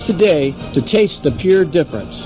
today to taste the pure difference.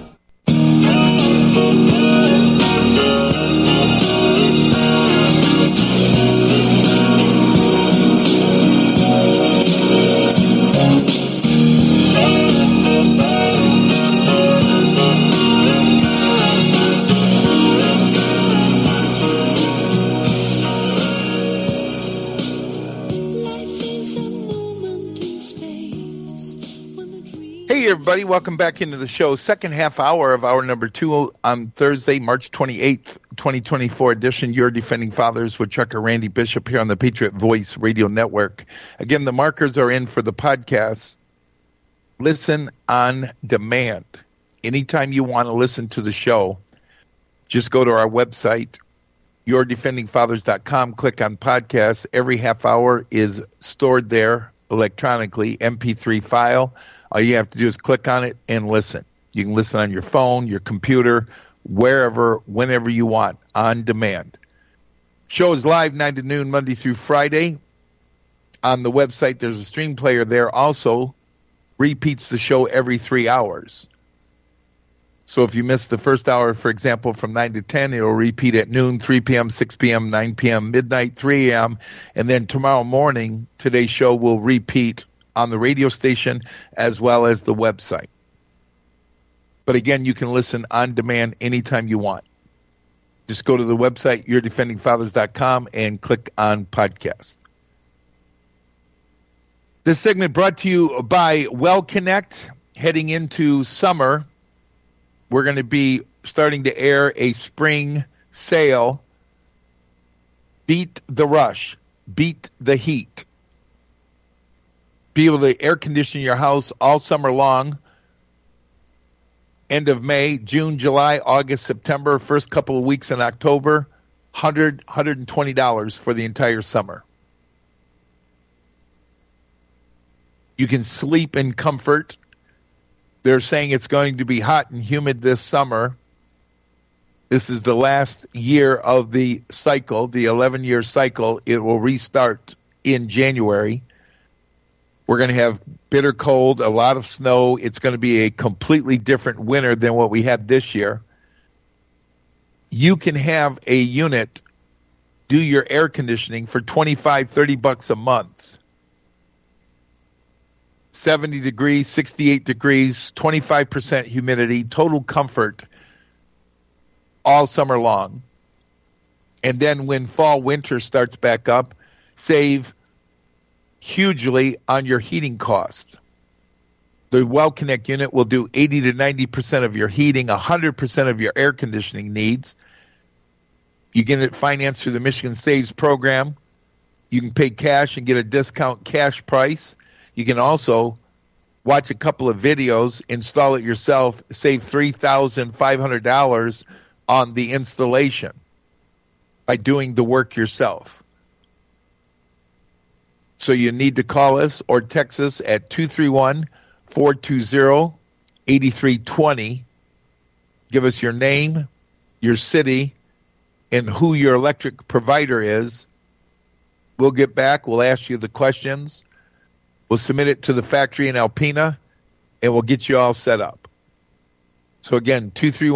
Everybody, welcome back into the show. Second half hour of hour number 2 on Thursday, March 28th, 2024 edition. Your Defending Fathers with Chuck or Randy Bishop here on the Patriot Voice Radio Network. Again, the markers are in for the podcast. Listen on demand. Anytime you want to listen to the show, just go to our website, yourdefendingfathers.com, click on podcast. Every half hour is stored there electronically, MP3 file. All you have to do is click on it and listen. You can listen on your phone, your computer, wherever, whenever you want, on demand. Show is live 9 to noon, Monday through Friday. On the website, there's a stream player there. Also, repeats the show every 3 hours. So if you missed the first hour, for example, from 9 to 10, it'll repeat at noon, 3 p.m., 6 p.m., 9 p.m., midnight, 3 a.m. And then tomorrow morning, today's show will repeat on the radio station as well as the website. But again, you can listen on demand anytime you want. Just go to the website, yourdefendingfathers.com, and click on podcast. This segment brought to you by WellConnect. Heading into summer, we're going to be starting to air a spring sale. Beat the rush. Beat the heat. Be able to air condition your house all summer long. End of May, June, July, August, September, first couple of weeks in October, $120 for the entire summer. You can sleep in comfort. They're saying it's going to be hot and humid this summer. This is the last year of the cycle, the 11-year cycle. It will restart in January. We're going to have bitter cold, a lot of snow. It's going to be a completely different winter than what we had this year. You can have a unit do your air conditioning for $25-30 a month. 70 degrees, 68 degrees, 25% humidity, total comfort all summer long. And then when fall, winter starts back up, save hugely on your heating cost. The WellConnect unit will do 80 to 90% of your heating, 100% of your air conditioning needs. You get it financed through the Michigan Saves program. You can pay cash and get a discount cash price. You can also watch a couple of videos, install it yourself, save $3,500 on the installation by doing the work yourself. So you need to call us or text us at 231-420-8320. Give us your name, your city, and who your electric provider is. We'll get back. We'll ask you the questions. We'll submit it to the factory in Alpena, and we'll get you all set up. So again,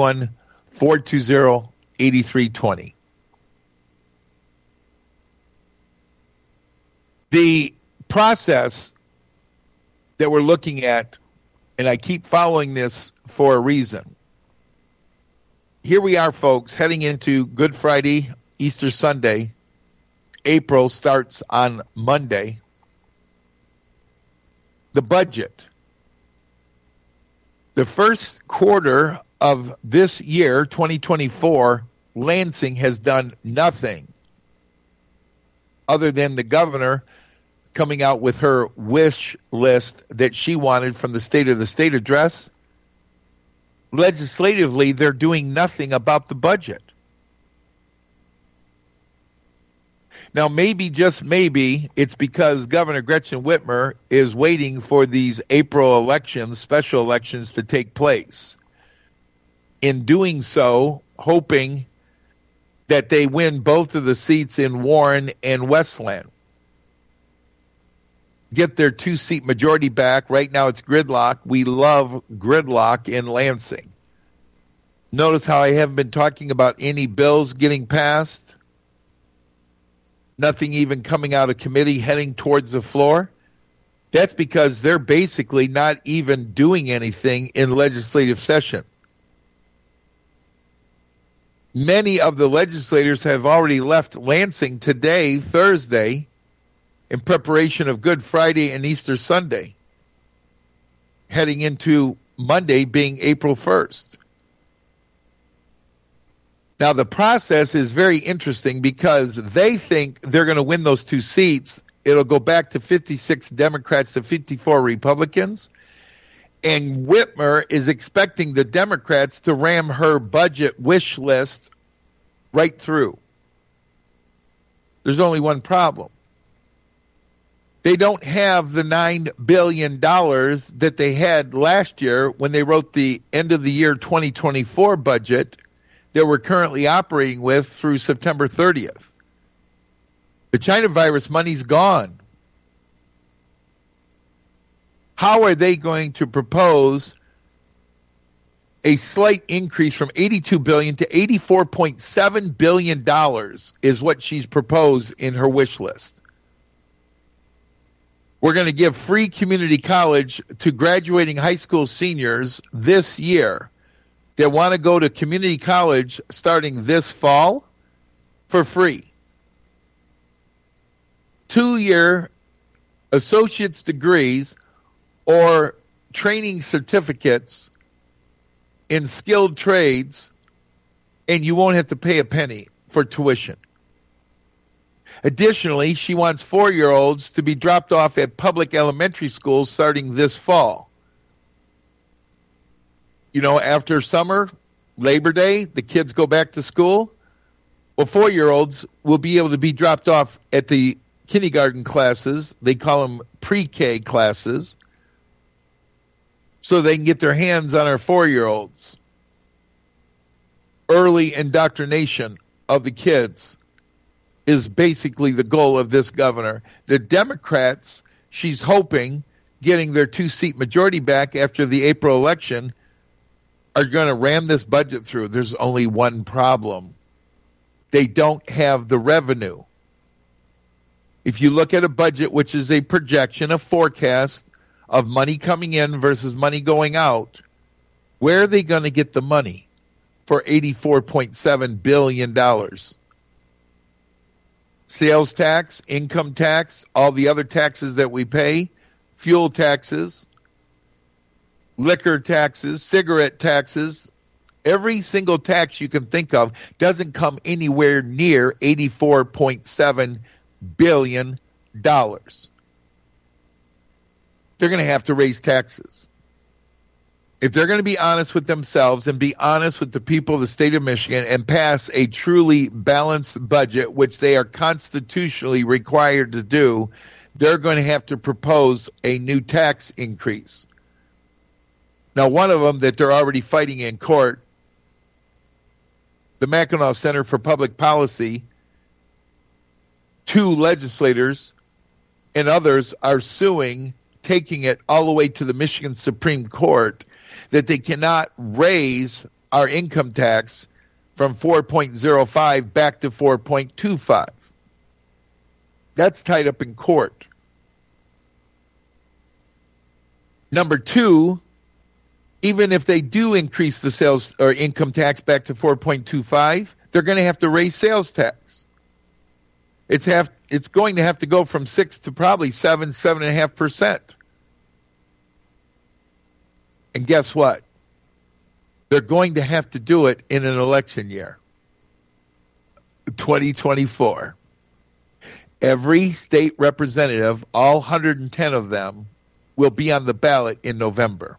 231-420-8320. The process that we're looking at, and I keep following this for a reason. Here we are, folks, heading into Good Friday, Easter Sunday. April starts on Monday. The budget. The first quarter of this year, 2024, Lansing has done nothing other than the governor coming out with her wish list that she wanted from the State of the State address. Legislatively, they're doing nothing about the budget. Now, maybe, just maybe, it's because Governor Gretchen Whitmer is waiting for these April elections, special elections, to take place. In doing so, hoping that they win both of the seats in Warren and Westland. get their 2-seat majority back. Right now it's gridlock. We love gridlock in Lansing. Notice how I haven't been talking about any bills getting passed. Nothing even coming out of committee heading towards the floor. That's because they're basically not even doing anything in legislative session. Many of the legislators have already left Lansing today, Thursday, in preparation of Good Friday and Easter Sunday, heading into Monday being April 1st. Now, the process is very interesting because they think they're going to win those 2 seats. It'll go back to 56 Democrats to 54 Republicans. And Whitmer is expecting the Democrats to ram her budget wish list right through. There's only one problem. They don't have the $9 billion that they had last year when they wrote the end of the year 2024 budget that we're currently operating with through September 30th. The China virus money's gone. How are they going to propose a slight increase from $82 billion to $84.7 billion is what she's proposed in her wish list. We're going to give free community college to graduating high school seniors this year that want to go to community college starting this fall for free. 2-year associate's degrees or training certificates in skilled trades, and you won't have to pay a penny for tuition. Additionally, she wants 4-year-olds to be dropped off at public elementary schools starting this fall. You know, after summer, Labor Day, the kids go back to school. Well, 4-year-olds will be able to be dropped off at the kindergarten classes. They call them pre-K classes, so they can get their hands on our 4-year-olds. Early indoctrination of the kids is basically the goal of this governor. The Democrats, she's hoping, getting their 2-seat majority back after the April election, are going to ram this budget through. There's only one problem. They don't have the revenue. If you look at a budget, which is a projection, a forecast of money coming in versus money going out, where are they going to get the money for $84.7 billion? Sales tax, income tax, all the other taxes that we pay, fuel taxes, liquor taxes, cigarette taxes, every single tax you can think of doesn't come anywhere near $84.7 billion. They're going to have to raise taxes. If they're going to be honest with themselves and be honest with the people of the state of Michigan and pass a truly balanced budget, which they are constitutionally required to do, they're going to have to propose a new tax increase. Now, one of them that they're already fighting in court, the Mackinac Center for Public Policy, 2 legislators and others are suing, taking it all the way to the Michigan Supreme Court, that they cannot raise our income tax from 4.05 back to 4.25. That's tied up in court. Number 2, even if they do increase the sales or income tax back to 4.25, they're going to have to raise sales tax. It's going to have to go from 6 to probably 7.5%. And guess what? They're going to have to do it in an election year, 2024. Every state representative, all 110 of them, will be on the ballot in November.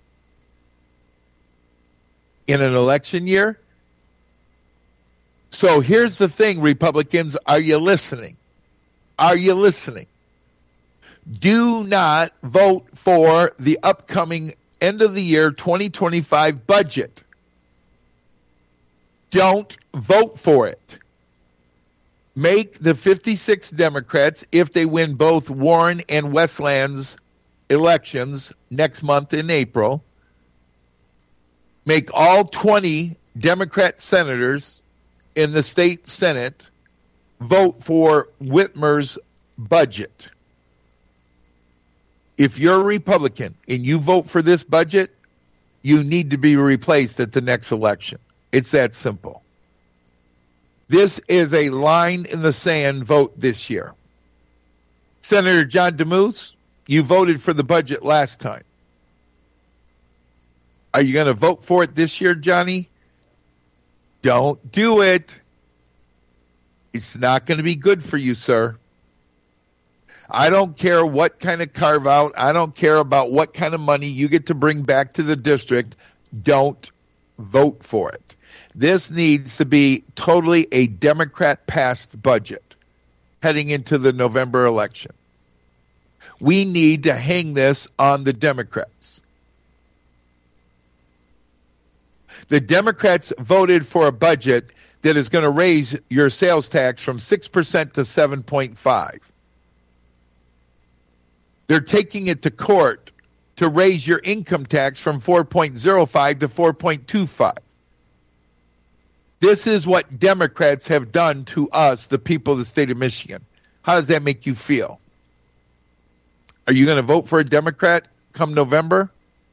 In an election year? So here's the thing, Republicans, are you listening? Are you listening? Do not vote for the upcoming end of the year 2025 budget. Don't vote for it. make the 56 Democrats, if they win both Warren and Westland's elections next month in April, make all 20 Democrat senators in the state Senate vote for Whitmer's budget. If you're a Republican and you vote for this budget, you need to be replaced at the next election. It's that simple. This is a line in the sand vote this year. Senator John DeMuth, you voted for the budget last time. Are you going to vote for it this year, Johnny? Don't do it. It's not going to be good for you, sir. I don't care what kind of carve out. I don't care about what kind of money you get to bring back to the district. Don't vote for it. This needs to be totally a Democrat-passed budget heading into the November election. We need to hang this on the Democrats. The Democrats voted for a budget that is going to raise your sales tax from 6% to 7.5%. They're taking it to court to raise your income tax from 4.05 to 4.25. This is what Democrats have done to us, the people of the state of Michigan. How does that make you feel? Are you going to vote for a Democrat come November?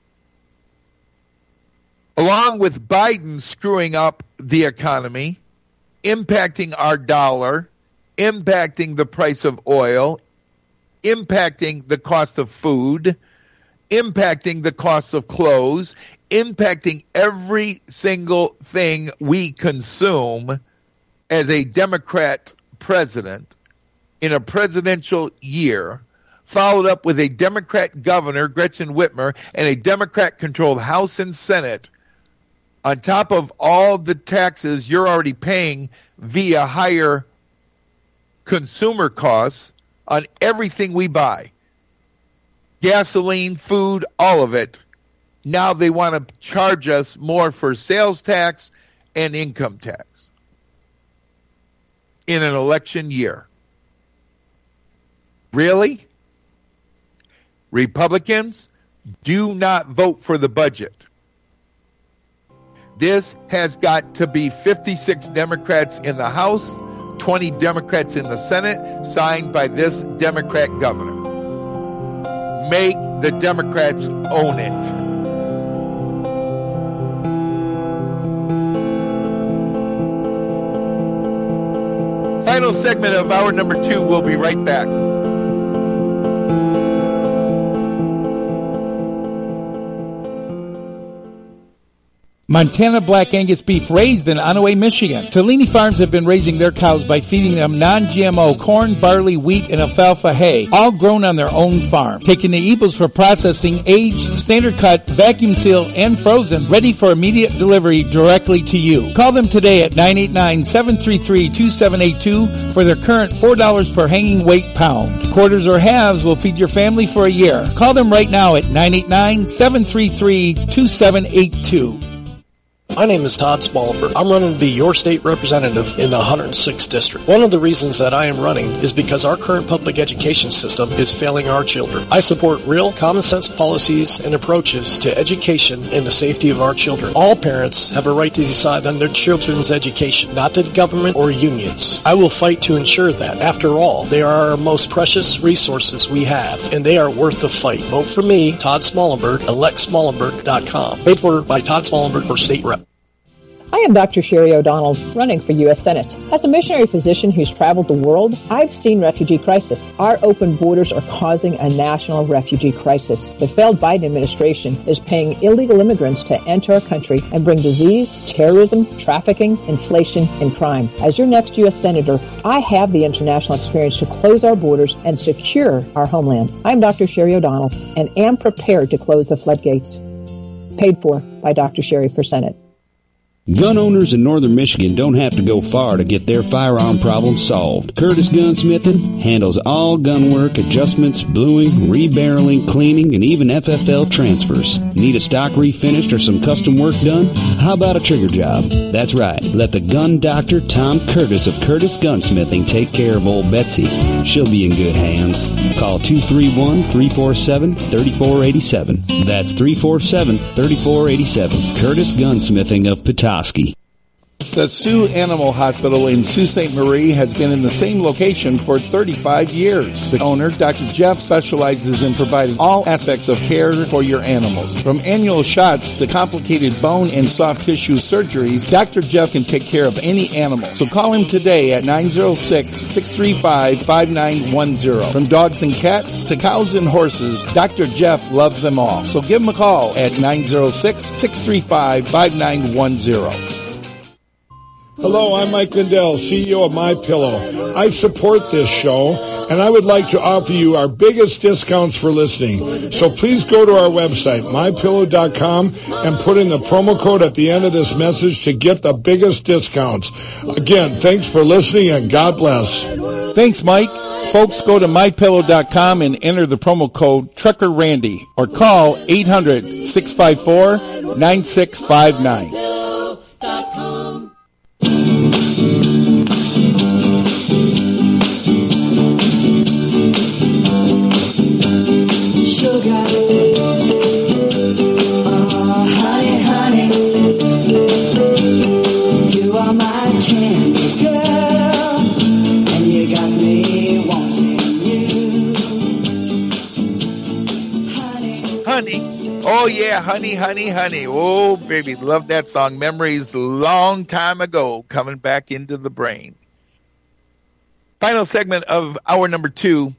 Along with Biden screwing up the economy, impacting our dollar, impacting the price of oil, impacting the cost of food, impacting the cost of clothes, impacting every single thing we consume as a Democrat president in a presidential year, followed up with a Democrat governor, Gretchen Whitmer, and a Democrat-controlled House and Senate, on top of all the taxes you're already paying via higher consumer costs on everything we buy. Gasoline, food, all of it. Now they want to charge us more for sales tax and income tax in an election year. Really? Republicans, do not vote for the budget. This has got to be 56 Democrats in the House, 20 Democrats in the Senate, signed by this Democrat governor. Make the Democrats own it. Final segment of hour number 2. We'll be right back. Montana Black Angus beef raised in Onaway, Michigan. Tellini Farms have been raising their cows by feeding them non-GMO corn, barley, wheat, and alfalfa hay, all grown on their own farm. Taking the eagles for processing, aged, standard cut, vacuum sealed, and frozen, ready for immediate delivery directly to you. Call them today at 989-733-2782 for their current $4 per hanging weight pound. Quarters or halves will feed your family for a year. Call them right now at 989-733-2782. My name is Todd Smallberg. I'm running to be your state representative in the 106th District. One of the reasons that I am running is because our current public education system is failing our children. I support real, common-sense policies and approaches to education and the safety of our children. All parents have a right to decide on their children's education, not the government or unions. I will fight to ensure that. After all, they are our most precious resources we have, and they are worth the fight. Vote for me, Todd Smallberg, electsmallenberg.com. Paid for by Todd Smallberg for state rep. I am Dr. Sherry O'Donnell, running for U.S. Senate. As a missionary physician who's traveled the world, I've seen refugee crisis. Our open borders are causing a national refugee crisis. The failed Biden administration is paying illegal immigrants to enter our country and bring disease, terrorism, trafficking, inflation, and crime. As your next U.S. Senator, I have the international experience to close our borders and secure our homeland. I'm Dr. Sherry O'Donnell and am prepared to close the floodgates. Paid for by Dr. Sherry for Senate. Gun owners in northern Michigan don't have to go far to get their firearm problem solved. Curtis Gunsmithing handles all gun work, adjustments, bluing, rebarreling, cleaning, and even FFL transfers. Need a stock refinished or some custom work done? How about a trigger job? That's right. Let the gun doctor Tom Curtis of Curtis Gunsmithing take care of old Betsy. She'll be in good hands. Call 231-347-3487. That's 347-3487. Curtis Gunsmithing of Petoskey. The Sioux Animal Hospital in Sault Ste. Marie has been in the same location for 35 years. The owner, Dr. Jeff, specializes in providing all aspects of care for your animals. From annual shots to complicated bone and soft tissue surgeries, Dr. Jeff can take care of any animal. So call him today at 906-635-5910. From dogs and cats to cows and horses, Dr. Jeff loves them all. So give him a call at 906-635-5910. Hello, I'm Mike Lindell, CEO of MyPillow. I support this show, and I would like to offer you our biggest discounts for listening. So please go to our website, MyPillow.com, and put in the promo code at the end of this message to get the biggest discounts. Again, thanks for listening, and God bless. Thanks, Mike. Folks, go to MyPillow.com and enter the promo code TruckerRandy or call 800-654-9659. Sugar, oh honey, honey, you are my candy girl, and you got me wanting you, Honey. Oh, yeah, honey, honey, honey. Oh, baby, love that song. Memories long time ago coming back into the brain. Final segment of hour number 2.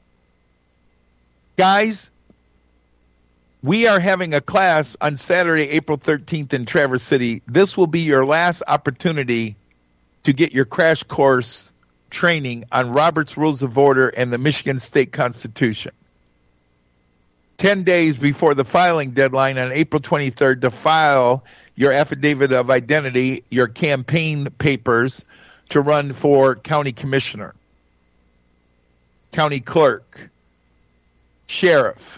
Guys, we are having a class on Saturday, April 13th in Traverse City. This will be your last opportunity to get your crash course training on Robert's Rules of Order and the Michigan State Constitution. 10 days before the filing deadline on April 23rd to file your affidavit of identity, your campaign papers to run for county commissioner, county clerk, sheriff.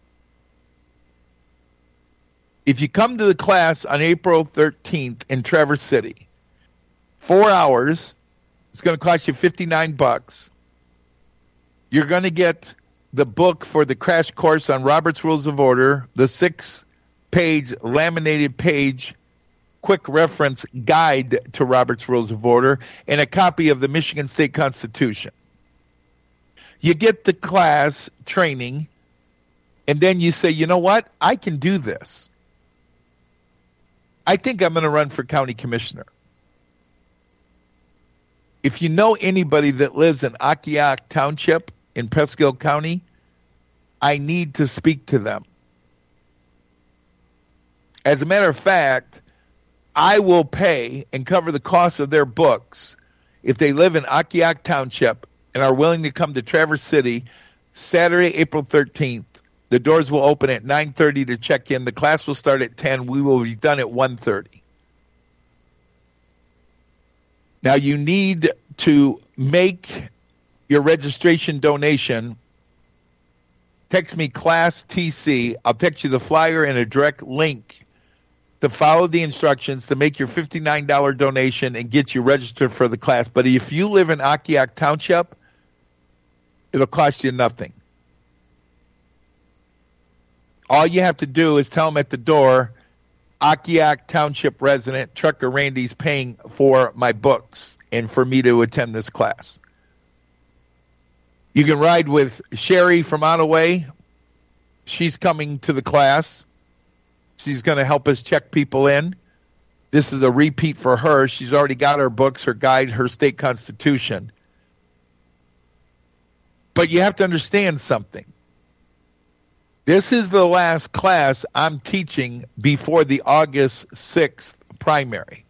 If you come to the class on April 13th in Traverse City, 4 hours, it's going to cost you $59. You're going to get the book for the crash course on Robert's Rules of Order, the 6-page laminated page quick reference guide to Robert's Rules of Order, and a copy of the Michigan State Constitution. You get the class training, and then you say, you know what? I can do this. I think I'm going to run for county commissioner. If you know anybody that lives in Akiak Township in Presque County, I need to speak to them. As a matter of fact, I will pay and cover the cost of their books if they live in Akiak Township and are willing to come to Traverse City Saturday, April 13th. The doors will open at 9:30 to check in. The class will start at 10. We will be done at 1:30. Now, you need to make your registration donation. Text me Class TC. I'll text you the flyer and a direct link to follow the instructions to make your $59 donation and get you registered for the class. But if you live in Akiak Township, it'll cost you nothing. All you have to do is tell them at the door, Akiak Township resident, Trucker Randy's paying for my books and for me to attend this class. You can ride with Sherry from Ottaway. She's coming to the class. She's going to help us check people in. This is a repeat for her. She's already got her books, her guide, her state constitution. But you have to understand something. This is the last class I'm teaching before the August 6th primary.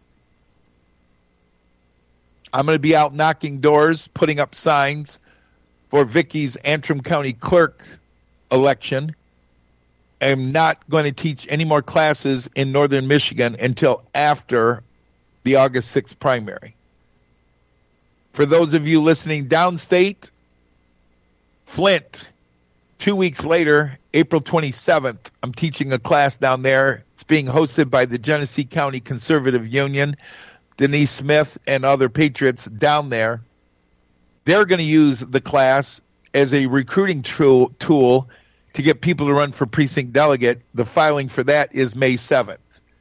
I'm going to be out knocking doors, putting up signs for Vicky's Antrim County Clerk election. am not going to teach any more classes in Northern Michigan until after the August 6th primary. For those of you listening downstate, Flint, 2 weeks later, April 27th, I'm teaching a class down there. It's being hosted by the Genesee County Conservative Union, Denise Smith and other patriots down there. They're going to use the class as a recruiting tool to get people to run for precinct delegate. The filing for that is May 7th.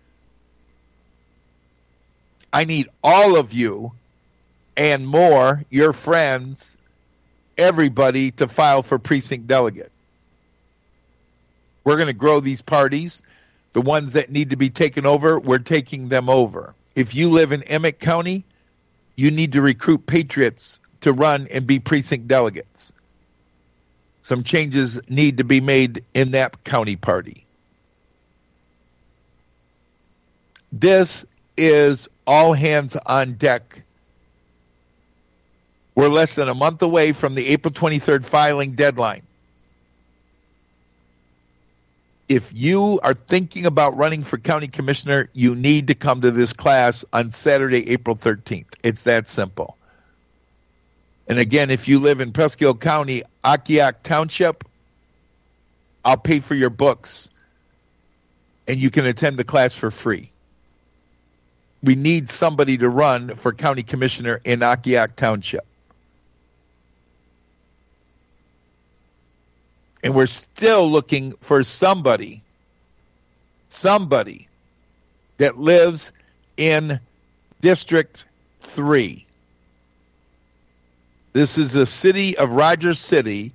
I need all of you and more, your friends, everybody to file for precinct delegate. We're going to grow these parties. The ones that need to be taken over, we're taking them over. If you live in Emmett County, you need to recruit patriots to run and be precinct delegates. Some changes need to be made in that county party. This is all hands on deck. We're less than a month away from the April 23rd filing deadline. If you are thinking about running for county commissioner, you need to come to this class on Saturday, April 13th. It's that simple. And again, if you live in Presque Isle County, Akiak Township, I'll pay for your books, and you can attend the class for free. We need somebody to run for county commissioner in Akiak Township. And we're still looking for somebody that lives in District 3. This is the city of Rogers City,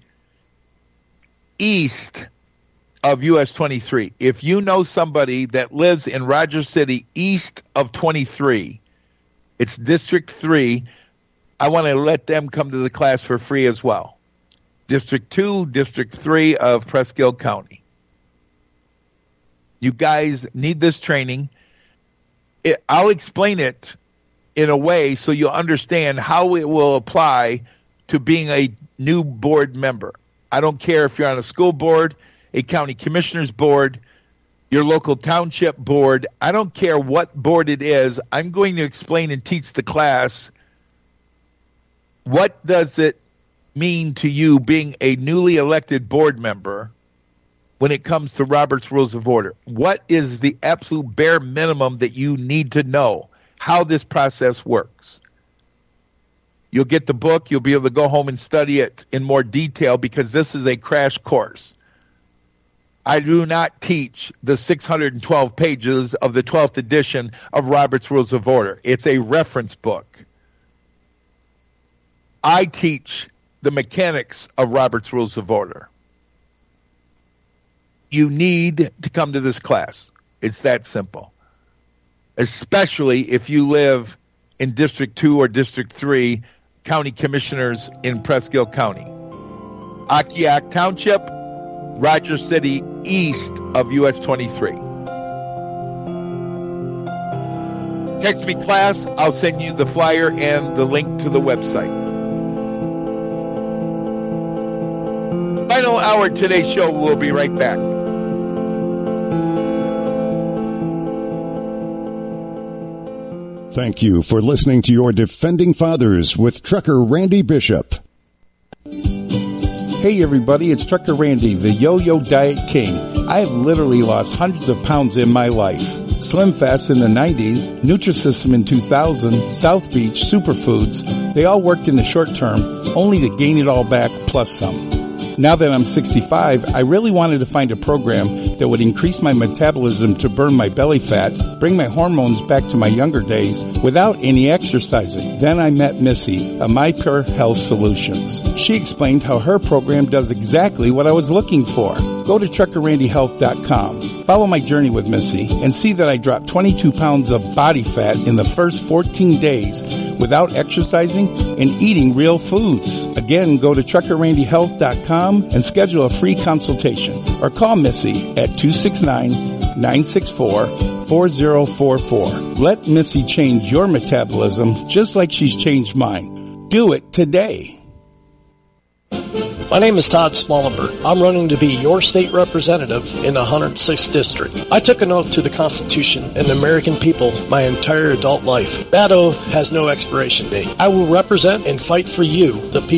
east of US 23. If you know somebody that lives in Rogers City, east of 23, it's District 3, I want to let them come to the class for free as well. District 2, District 3 of Presque Isle County. You guys need this training. I'll explain it in a way so you'll understand how it will apply to being a new board member. I don't care if you're on a school board, a county commissioner's board, your local township board. I don't care what board it is. I'm going to explain and teach the class what does it mean to you being a newly elected board member when it comes to Robert's Rules of Order. What is the absolute bare minimum that you need to know how this process works? You'll get the book. You'll be able to go home and study it in more detail because this is a crash course. I do not teach the 612 pages of the 12th edition of Robert's Rules of Order. It's a reference book. I teach the mechanics of Robert's Rules of Order. You need to come to this class. It's that simple. Especially if you live in District 2 or District 3, county commissioners in Presque Isle County. Akiak Township, Rogers City, east of US 23. Text me class. I'll send you the flyer and the link to the website. Final hour of today's show. We'll be right back. Thank you for listening to your Defending Fathers with Trucker Randy Bishop. Hey everybody, it's Trucker Randy, the Yo-Yo Diet King. I have literally lost hundreds of pounds in my life. Slim Fast in the 90s, Nutrisystem in 2000, South Beach, Superfoods, they all worked in the short term, only to gain it all back plus some. Now that I'm 65, I really wanted to find a program that would increase my metabolism to burn my belly fat, bring my hormones back to my younger days without any exercising. Then I met Missy of My Pure Health Solutions. She explained how her program does exactly what I was looking for. Go to truckerrandyhealth.com. Follow my journey with Missy and see that I dropped 22 pounds of body fat in the first 14 days without exercising and eating real foods. Again, go to truckerrandyhealth.com and schedule a free consultation or call Missy at 269-964-4044. Let Missy change your metabolism just like she's changed mine. Do it today. My name is Todd Smollenberg. I'm running to be your state representative in the 106th District. I took an oath to the Constitution and the American people my entire adult life. That oath has no expiration date. I will represent and fight for you, the people